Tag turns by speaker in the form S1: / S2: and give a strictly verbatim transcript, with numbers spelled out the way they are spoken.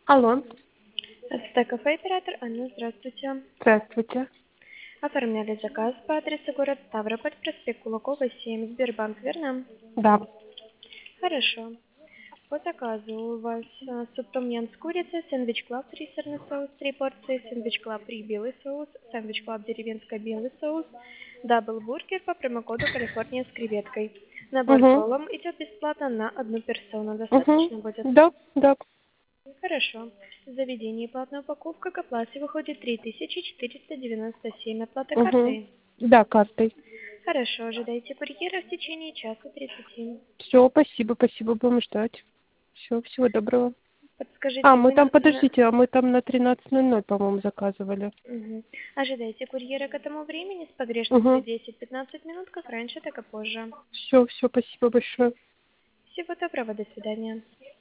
S1: Алло,
S2: Стек-кафе оператор Анна, здравствуйте.
S1: здравствуйте.
S2: Оформляли заказ по адресу город Ставрополь, проспект Кулакова, семь, Сбербанк, верно?
S1: Да.
S2: Хорошо. По заказу у вас э, суп том-ям с курицей, сэндвич клаб три сырный соус, три порции, сэндвич клаб три белый соус, сэндвич клаб деревенская белый соус, дабл бургер по промокоду Калифорния с креветкой. Набор с
S1: Угу.
S2: роллом идет бесплатно на одну персону.
S1: Угу.
S2: Достаточно будет?
S1: Да, да.
S2: Хорошо. В заведении платная упаковка к оплате выходит три тысячи четыреста девяносто семь. Оплата
S1: Угу.
S2: картой.
S1: Да, картой.
S2: Хорошо, ожидайте курьера в течение часа тридцати.
S1: Все, спасибо, спасибо, будем ждать. Все, всего доброго. А,
S2: Подскажите,
S1: мы
S2: вы на
S1: там,
S2: трина-
S1: подождите, а мы там на тринадцать ноль ноль, по-моему, заказывали.
S2: Мгм. Ожидайте курьера к этому времени с погрешностью
S1: Угу.
S2: десять-пятнадцать минут, как раньше, так и позже.
S1: Все, все, спасибо большое.
S2: Всего доброго, до свидания.